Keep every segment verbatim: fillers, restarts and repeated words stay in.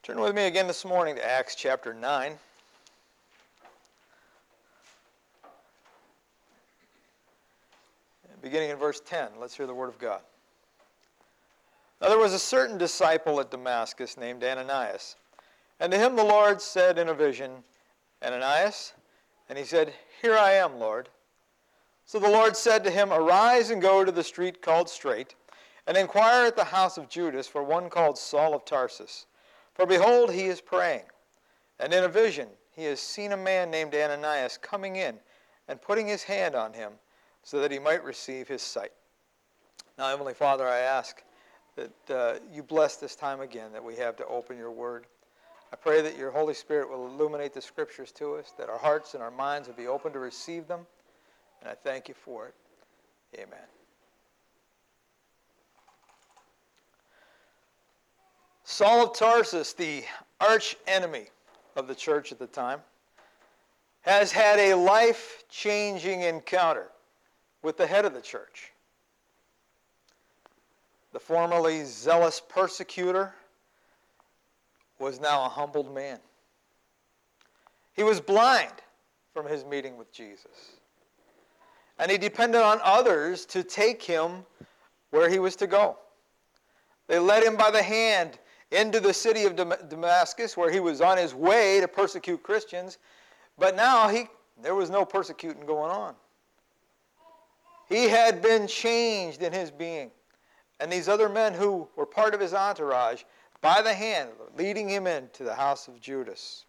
Turn with me again this morning to Acts chapter nine. Beginning in verse ten, let's hear the word of God. Now there was a certain disciple at Damascus named Ananias, and to him the Lord said in a vision, Ananias? And he said, Here I am, Lord. So the Lord said to him, Arise and go to the street called Straight, and inquire at the house of Judas for one called Saul of Tarsus. For behold, he is praying, and in a vision he has seen a man named Ananias coming in and putting his hand on him so that he might receive his sight. Now, Heavenly Father, I ask that uh, you bless this time again that we have to open your word. I pray that your Holy Spirit will illuminate the scriptures to us, that our hearts and our minds will be open to receive them, and I thank you for it. Amen. Saul of Tarsus, the arch enemy of the church at the time, has had a life-changing encounter with the head of the church. The formerly zealous persecutor was now a humbled man. He was blind from his meeting with Jesus, and he depended on others to take him where he was to go. They led him by the hand into the city of Damascus, where he was on his way to persecute Christians, but now he there was no persecuting going on. He had been changed in his being, and these other men who were part of his entourage, by the hand, leading him into the house of Judas.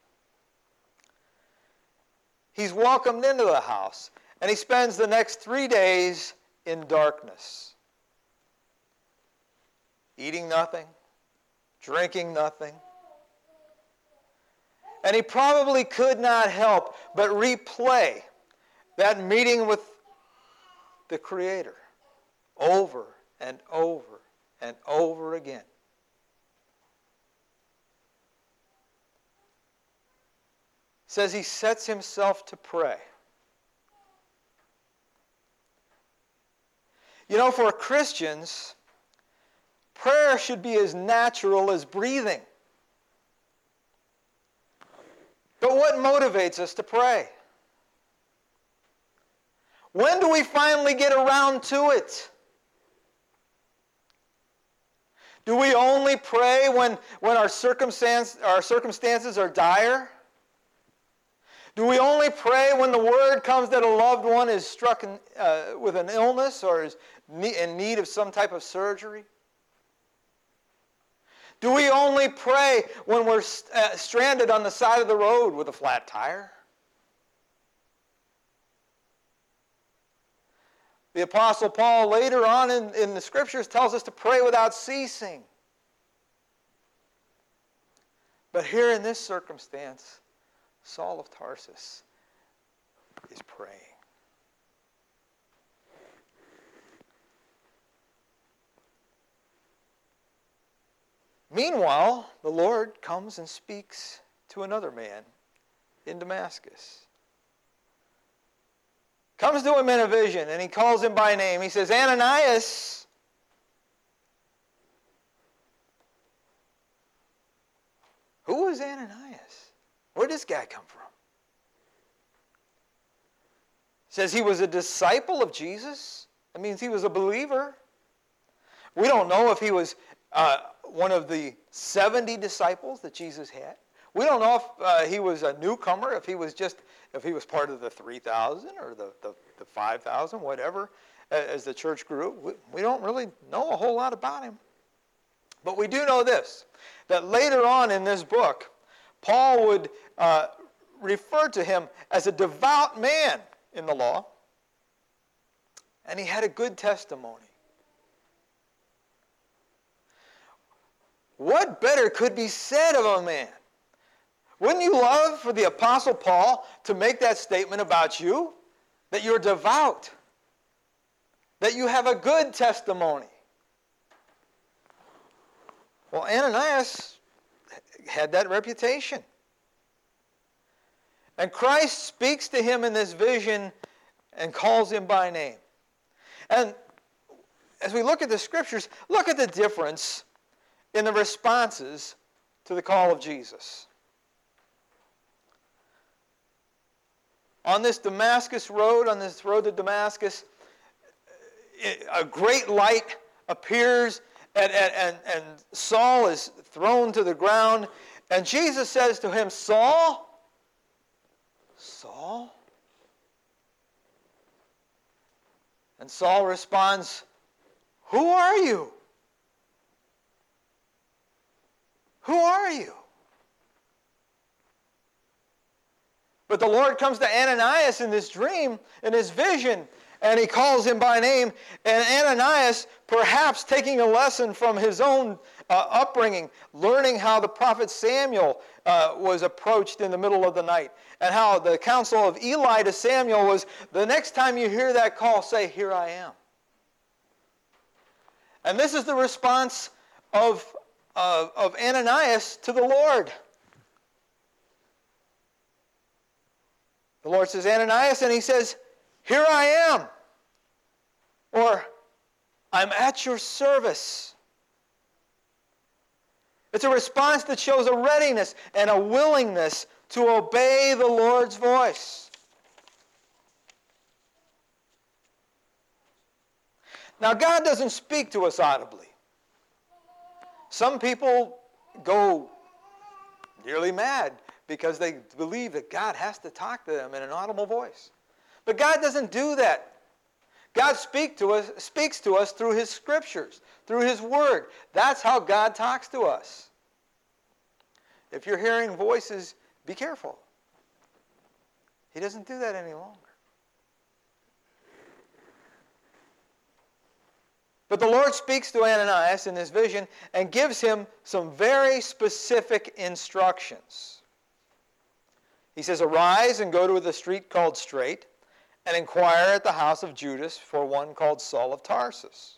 He's welcomed into the house, and he spends the next three days in darkness, eating nothing, drinking nothing. And he probably could not help but replay that meeting with the Creator over and over and over again. It says he sets himself to pray. You know, for Christians, prayer should be as natural as breathing. But what motivates us to pray? When do we finally get around to it? Do we only pray when, when our, circumstance, our circumstances are dire? Do we only pray when the word comes that a loved one is struck in, uh, with an illness or is in need of some type of surgery? Do we only pray when we're uh, stranded on the side of the road with a flat tire? The Apostle Paul later on in, in the Scriptures tells us to pray without ceasing. But here in this circumstance, Saul of Tarsus is praying. Meanwhile, the Lord comes and speaks to another man in Damascus. Comes to him in a vision, and he calls him by name. He says, Ananias. Who is Ananias? Where did this guy come from? Says he was a disciple of Jesus. That means he was a believer. We don't know if he was uh, one of the seventy disciples that Jesus had. We don't know if uh, he was a newcomer, if he was just, if he was part of the three thousand or the, the, the five thousand, whatever, as the church grew. We, we don't really know a whole lot about him. But we do know this, that later on in this book, Paul would uh, refer to him as a devout man in the law, and he had a good testimony. What better could be said of a man? Wouldn't you love for the Apostle Paul to make that statement about you? That you're devout. That you have a good testimony. Well, Ananias had that reputation. And Christ speaks to him in this vision and calls him by name. And as we look at the Scriptures, look at the difference in the responses to the call of Jesus. On this Damascus road, on this road to Damascus, a great light appears, and, and, and, and Saul is thrown to the ground. And Jesus says to him, Saul, Saul? And Saul responds, who are you? Who are you? But the Lord comes to Ananias in this dream, in his vision, and he calls him by name. And Ananias, perhaps taking a lesson from his own uh, upbringing, learning how the prophet Samuel uh, was approached in the middle of the night, and how the counsel of Eli to Samuel was, the next time you hear that call, say, here I am. And this is the response of, uh, of Ananias to the Lord. The Lord says, Ananias, and he says, here I am. Or, I'm at your service. It's a response that shows a readiness and a willingness to obey the Lord's voice. Now, God doesn't speak to us audibly. Some people go nearly mad because they believe that God has to talk to them in an audible voice. But God doesn't do that. God speak to us, speaks to us through His Scriptures, through His Word. That's how God talks to us. If you're hearing voices, be careful. He doesn't do that any longer. But the Lord speaks to Ananias in this vision and gives him some very specific instructions. He says, arise and go to the street called Straight, and inquire at the house of Judas for one called Saul of Tarsus.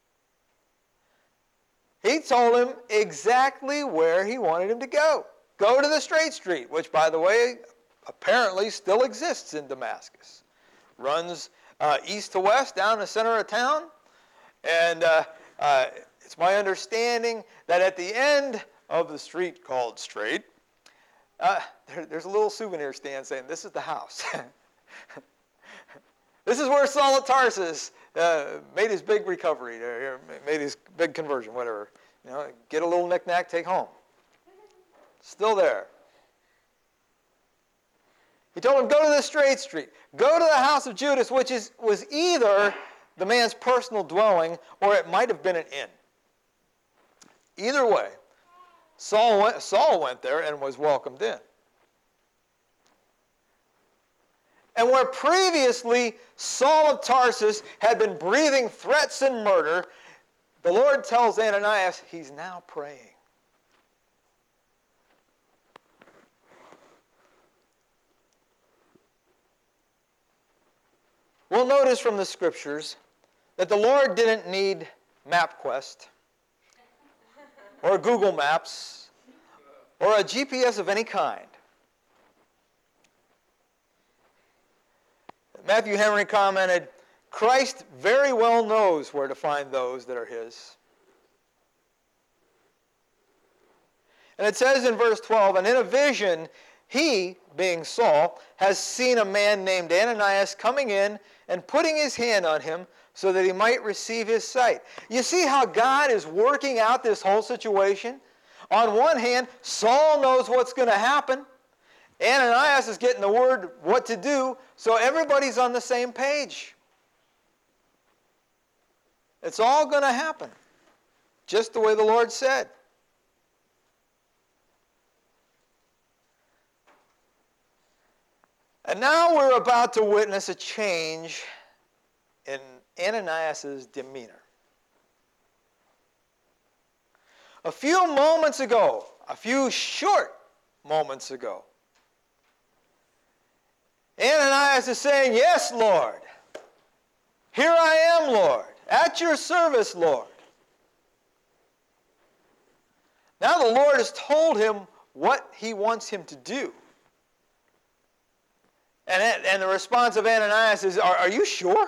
He told him exactly where he wanted him to go. Go to the Straight Street, which, by the way, apparently still exists in Damascus. Runs uh, east to west down the center of town. And uh, uh, it's my understanding that at the end of the street called Straight, uh, there, there's a little souvenir stand saying, this is the house. This is where Saul of Tarsus uh, made his big recovery, or made his big conversion, whatever. You know, get a little knick-knack, take home. Still there. He told him, go to the Straight Street. Go to the house of Judas, which is was either the man's personal dwelling, or it might have been an inn. Either way, Saul went, Saul went there and was welcomed in. And where previously Saul of Tarsus had been breathing threats and murder, the Lord tells Ananias he's now praying. We'll notice from the Scriptures that the Lord didn't need MapQuest or Google Maps or a G P S of any kind. Matthew Henry commented, Christ very well knows where to find those that are His. And it says in verse twelve, and in a vision, he, being Saul, has seen a man named Ananias coming in and putting his hand on him so that he might receive his sight. You see how God is working out this whole situation? On one hand, Saul knows what's going to happen. Ananias is getting the word what to do, so everybody's on the same page. It's all going to happen, just the way the Lord said. And now we're about to witness a change in Ananias' demeanor. A few moments ago, a few short moments ago, Ananias is saying, yes, Lord. Here I am, Lord. At your service, Lord. Now the Lord has told him what He wants him to do. And, and the response of Ananias is, are, are you sure?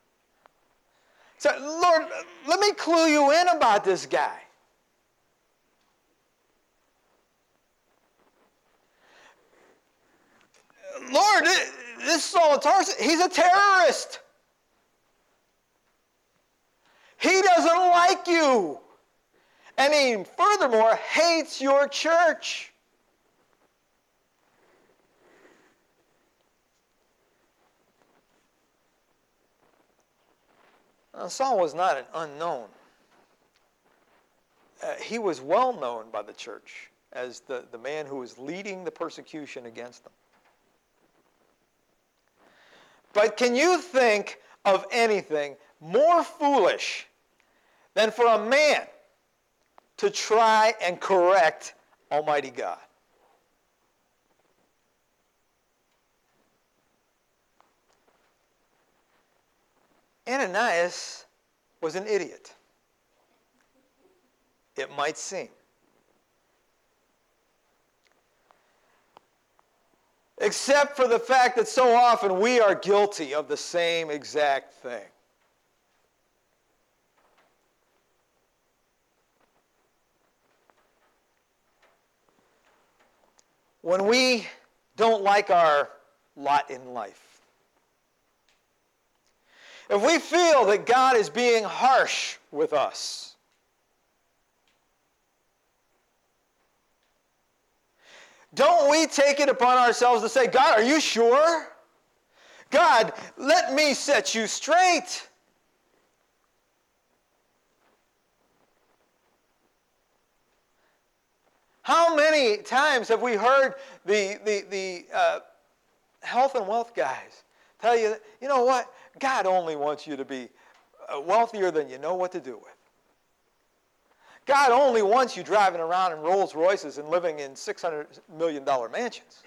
So, Lord, let me clue you in about this guy. this Saul of Tarsus, he's a terrorist. He doesn't like you. And he, furthermore, hates your church. Now, Saul was not an unknown. Uh, he was well known by the church as the, the man who was leading the persecution against them. But can you think of anything more foolish than for a man to try and correct Almighty God? Ananias was an idiot, it might seem. Except for the fact that so often we are guilty of the same exact thing. When we don't like our lot in life, if we feel that God is being harsh with us, don't we take it upon ourselves to say, God, are you sure? God, let me set you straight. How many times have we heard the, the, the uh, health and wealth guys tell you, that, you know what? God only wants you to be wealthier than you know what to do with. God only wants you driving around in Rolls Royces and living in six hundred million dollars mansions.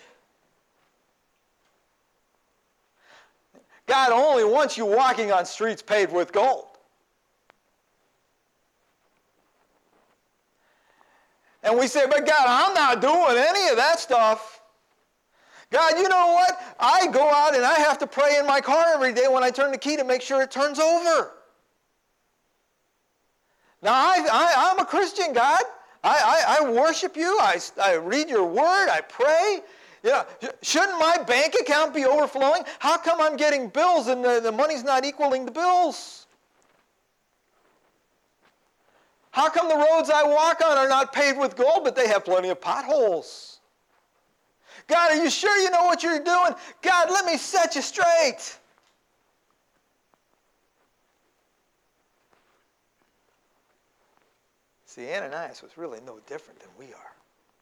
God only wants you walking on streets paved with gold. And we say, but God, I'm not doing any of that stuff. God, you know what? I go out and I have to pray in my car every day when I turn the key to make sure it turns over. Now, I, I, I'm a Christian, God. I, I, I worship you. I, I read your word. I pray. You know, shouldn't my bank account be overflowing? How come I'm getting bills and the, the money's not equaling the bills? How come the roads I walk on are not paved with gold, but they have plenty of potholes? God, are you sure you know what you're doing? God, let me set you straight. See, Ananias was really no different than we are.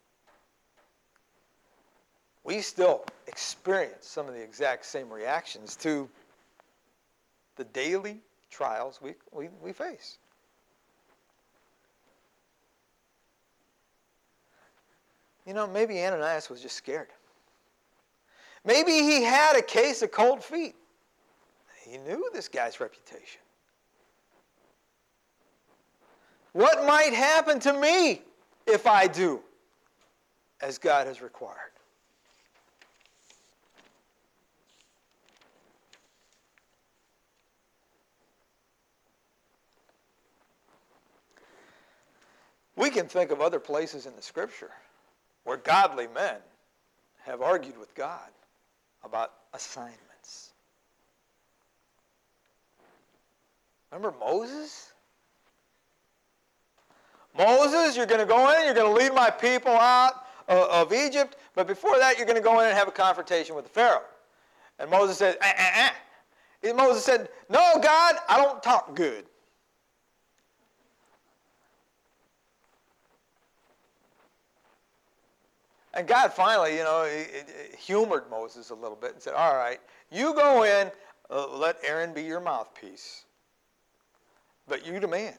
We still experience some of the exact same reactions to the daily trials we, we, we face. You know, maybe Ananias was just scared. Maybe he had a case of cold feet. He knew this guy's reputation. What might happen to me if I do as God has required? We can think of other places in the Scripture where godly men have argued with God about assignments. Remember Moses? Moses, you're going to go in, you're going to lead my people out of Egypt, but before that you're going to go in and have a confrontation with the Pharaoh. And Moses said, eh, eh, eh. And Moses said, no, God, I don't talk good. And God finally, you know, he, he humored Moses a little bit and said, all right, you go in, uh, let Aaron be your mouthpiece. But you demand.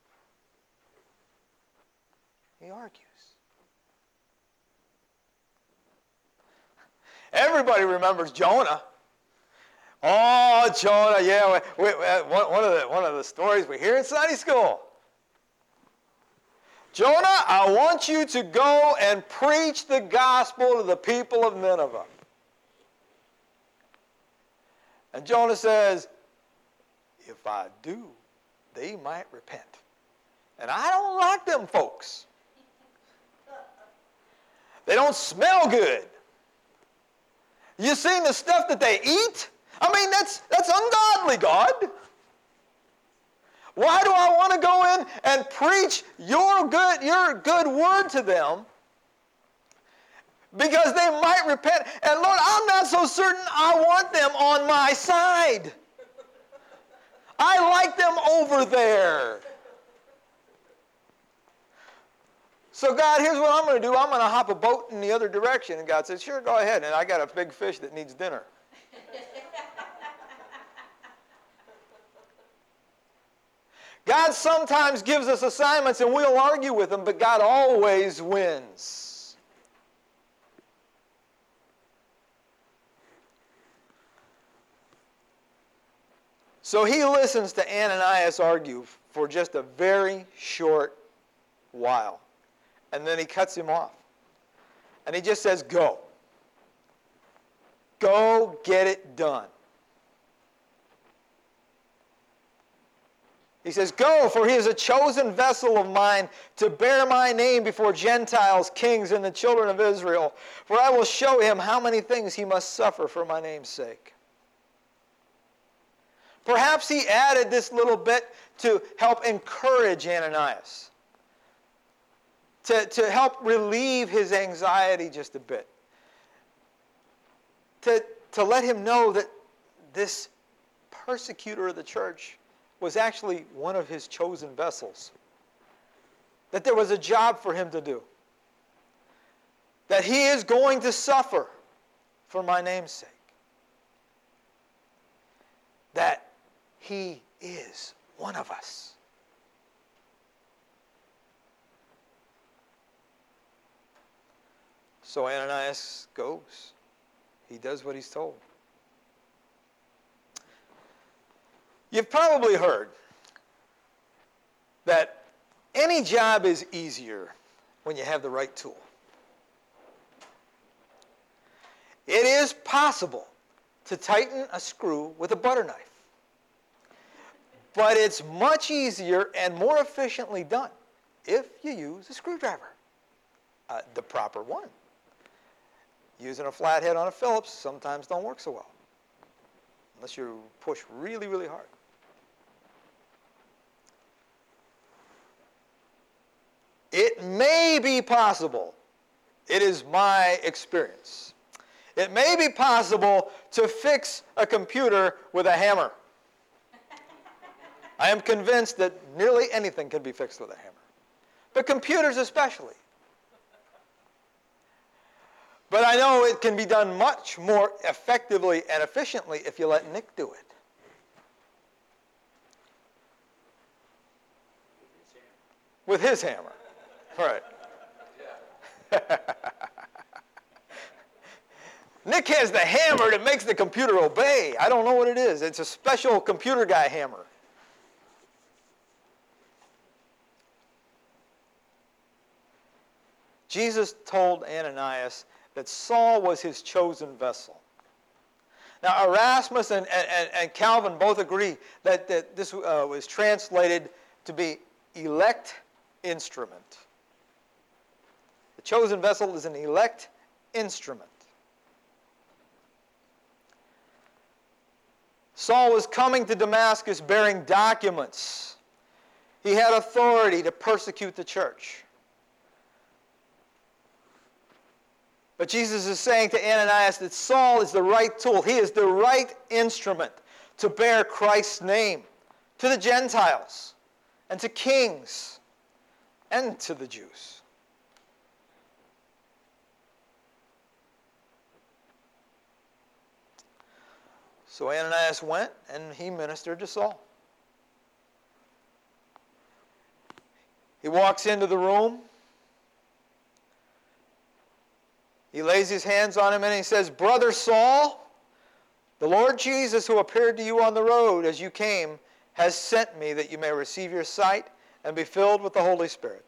He argues. Everybody remembers Jonah. Oh, Jonah, yeah. We, we, one, of the, one of the stories we hear in Sunday school. Jonah, I want you to go and preach the gospel to the people of Nineveh. And Jonah says, if I do, they might repent. And I don't like them folks. They don't smell good. You seen the stuff that they eat? I mean, that's, that's ungodly, God. Why do I want to go in and preach your good, your good word to them? Because they might repent. And Lord, I'm not so certain I want them on my side. I like them over there. So God, here's what I'm going to do. I'm going to hop a boat in the other direction. And God says, sure, go ahead. And I got a big fish that needs dinner. God sometimes gives us assignments and we'll argue with them, but God always wins. So he listens to Ananias argue for just a very short while. And then he cuts him off. And he just says, go. Go get it done. He says, go, for he is a chosen vessel of mine to bear my name before Gentiles, kings, and the children of Israel. For I will show him how many things he must suffer for my name's sake. Perhaps he added this little bit to help encourage Ananias. To, to help relieve his anxiety just a bit. To, to let him know that this persecutor of the church was actually one of his chosen vessels. That there was a job for him to do. That he is going to suffer for my name's sake. That he is one of us. So Ananias goes. He does what he's told. You've probably heard that any job is easier when you have the right tool. It is possible to tighten a screw with a butter knife. But it's much easier and more efficiently done if you use a screwdriver, uh, the proper one. Using a flathead on a Phillips sometimes don't work so well, unless you push really, really hard. It may be possible, it is my experience, it may be possible to fix a computer with a hammer. I am convinced that nearly anything can be fixed with a hammer, but computers especially. But I know it can be done much more effectively and efficiently if you let Nick do it. With his hammer. Right. Nick has the hammer that makes the computer obey. I don't know what it is. It's a special computer guy hammer. Jesus told Ananias that Saul was his chosen vessel. Now, Erasmus and, and, and Calvin both agree that, that this uh, was translated to be elect instrument. The chosen vessel is an elect instrument. Saul was coming to Damascus bearing documents. He had authority to persecute the church. But Jesus is saying to Ananias that Saul is the right tool. He is the right instrument to bear Christ's name to the Gentiles and to kings and to the Jews. So Ananias went and he ministered to Saul. He walks into the room. He lays his hands on him and he says, "Brother Saul, the Lord Jesus who appeared to you on the road as you came has sent me that you may receive your sight and be filled with the Holy Spirit."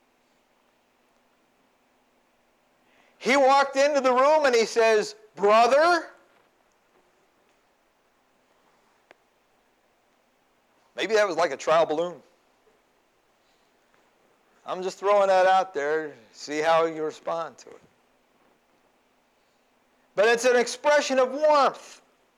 He walked into the room and he says, "Brother." Maybe that was like a trial balloon. I'm just throwing that out there, see how you respond to it. but it's an expression of warmth.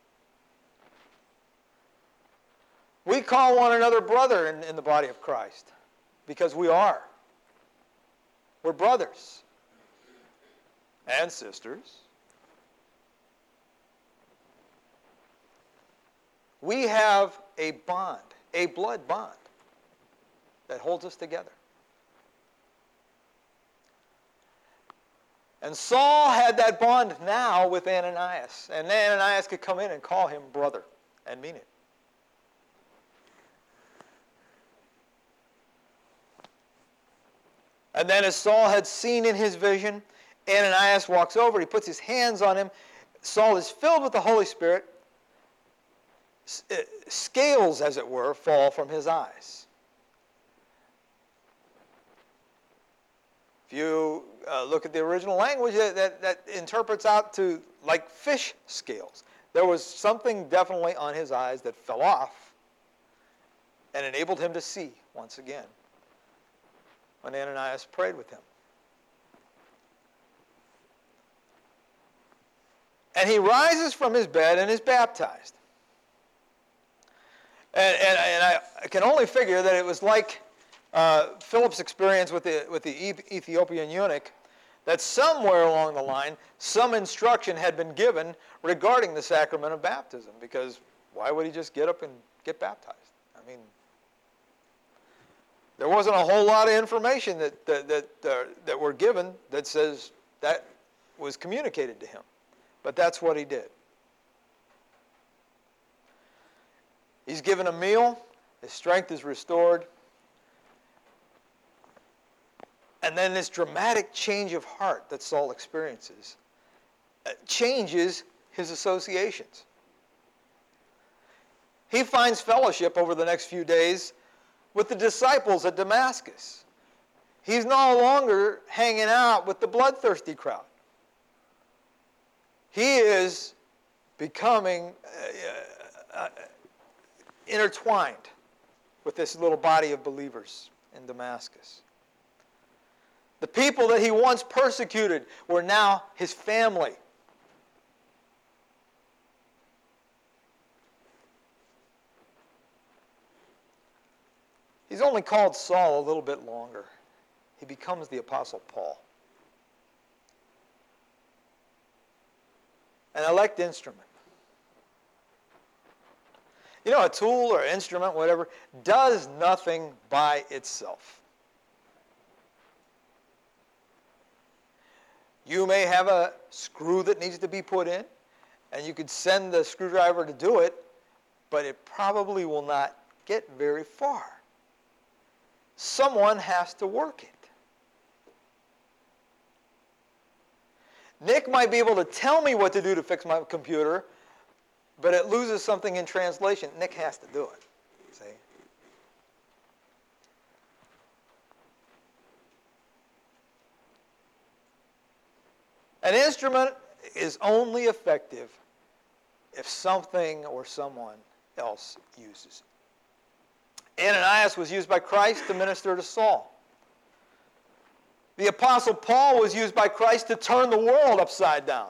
We call one another brother in, in the body of Christ because we are. We're brothers and sisters. We have a bond, a blood bond that holds us together. And Saul had that bond now with Ananias. And Ananias could come in and call him brother and mean it. And then as Saul had seen in his vision, Ananias walks over, he puts his hands on him. Saul is filled with the Holy Spirit. Scales, as it were, fall from his eyes. If you uh, look at the original language, that, that, that interprets out to like fish scales. There was something definitely on his eyes that fell off and enabled him to see once again when Ananias prayed with him. And he rises from his bed and is baptized. And, and, and I can only figure that it was like uh, Philip's experience with the, with the Ethiopian eunuch, that somewhere along the line, some instruction had been given regarding the sacrament of baptism, because why would he just get up and get baptized? I mean, there wasn't a whole lot of information that, that, that, uh, that were given that says that was communicated to him. But that's what he did. He's given a meal. His strength is restored. And then this dramatic change of heart that Saul experiences uh, changes his associations. He finds fellowship over the next few days with the disciples at Damascus. He's no longer hanging out with the bloodthirsty crowd. He is becoming uh, uh, intertwined with this little body of believers in Damascus. The people that he once persecuted were now his family. He's only called Saul a little bit longer. He becomes the Apostle Paul. An elect instrument. You know, a tool or instrument, whatever, does nothing by itself. You may have a screw that needs to be put in, and you could send the screwdriver to do it, but it probably will not get very far. Someone has to work it. Nick might be able to tell me what to do to fix my computer, but it loses something in translation. Nick has to do it. See? An instrument is only effective if something or someone else uses it. Ananias was used by Christ to minister to Saul. The Apostle Paul was used by Christ to turn the world upside down.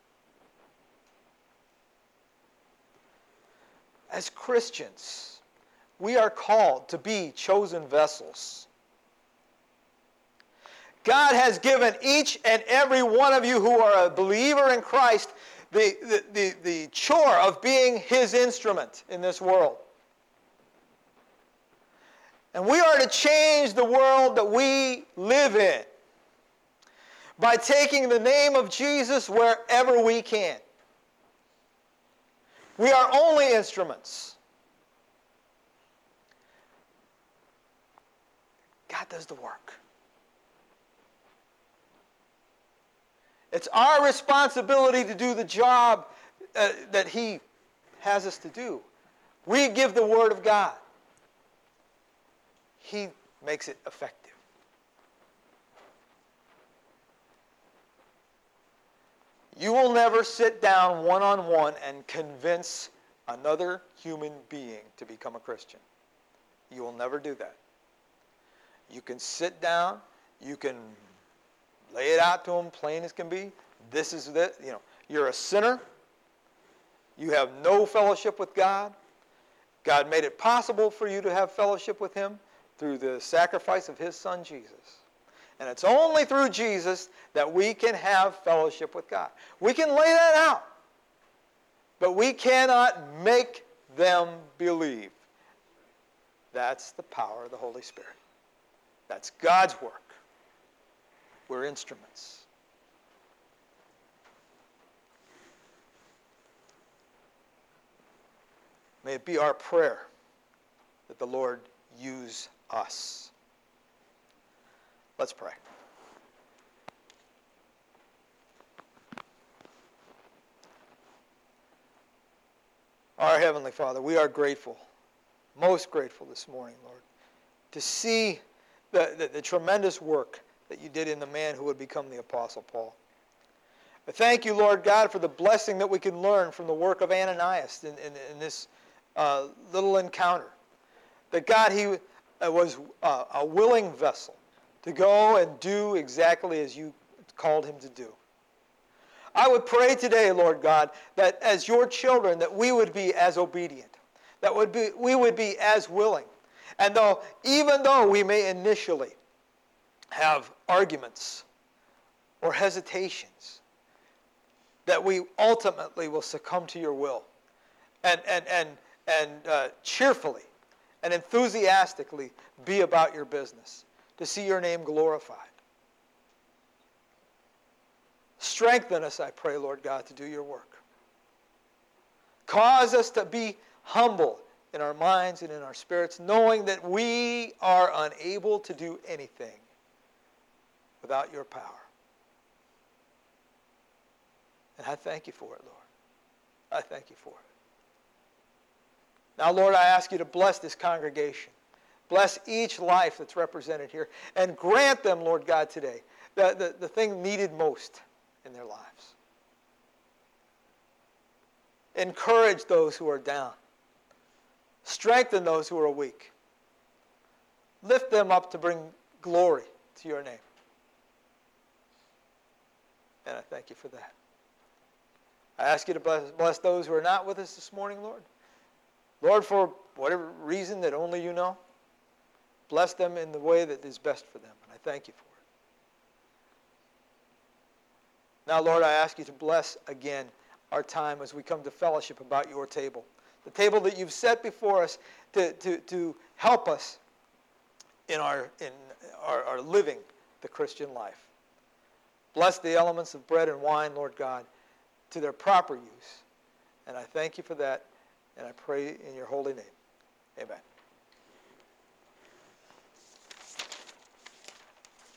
As Christians, we are called to be chosen vessels. God has given each and every one of you who are a believer in Christ the, the, the, the chore of being his instrument in this world. And we are to change the world that we live in by taking the name of Jesus wherever we can. We are only instruments. God does the work. It's our responsibility to do the job uh, that he has us to do. We give the Word of God. He makes it effective. You will never sit down one-on-one and convince another human being to become a Christian. You will never do that. You can sit down, you can lay it out to them plain as can be. This is the, you know, You're a sinner. You have no fellowship with God. God made it possible for you to have fellowship with him through the sacrifice of his son Jesus. And it's only through Jesus that we can have fellowship with God. We can lay that out, but we cannot make them believe. That's the power of the Holy Spirit. That's God's work. We're instruments. May it be our prayer that the Lord use us. Let's pray. Our Heavenly Father, we are grateful, most grateful this morning, Lord, to see the, the, the tremendous work that you did in the man who would become the Apostle Paul. I thank you, Lord God, for the blessing that we can learn from the work of Ananias in, in, in this uh, little encounter. That God, he uh, was uh, a willing vessel to go and do exactly as you called him to do. I would pray today, Lord God, that as your children, that we would be as obedient, that would be, we would be as willing. And though, even though we may initially have arguments or hesitations, that we ultimately will succumb to your will and, and, and, and uh, cheerfully and enthusiastically be about your business, to see your name glorified. Strengthen us, I pray, Lord God, to do your work. Cause us to be humble in our minds and in our spirits, knowing that we are unable to do anything without your power. And I thank you for it, Lord. I thank you for it. Now, Lord, I ask you to bless this congregation. Bless each life that's represented here. And grant them, Lord God, today, the, the, the thing needed most in their lives. Encourage those who are down. Strengthen those who are weak. Lift them up to bring glory to your name. And I thank you for that. I ask you to bless, bless those who are not with us this morning, Lord. Lord, for whatever reason that only you know, bless them in the way that is best for them. And I thank you for it. Now, Lord, I ask you to bless again our time as we come to fellowship about your table. The table that you've set before us to, to, to help us in, our, in our, our living the Christian life. Bless the elements of bread and wine, Lord God, to their proper use. And I thank you for that, and I pray in your holy name. Amen.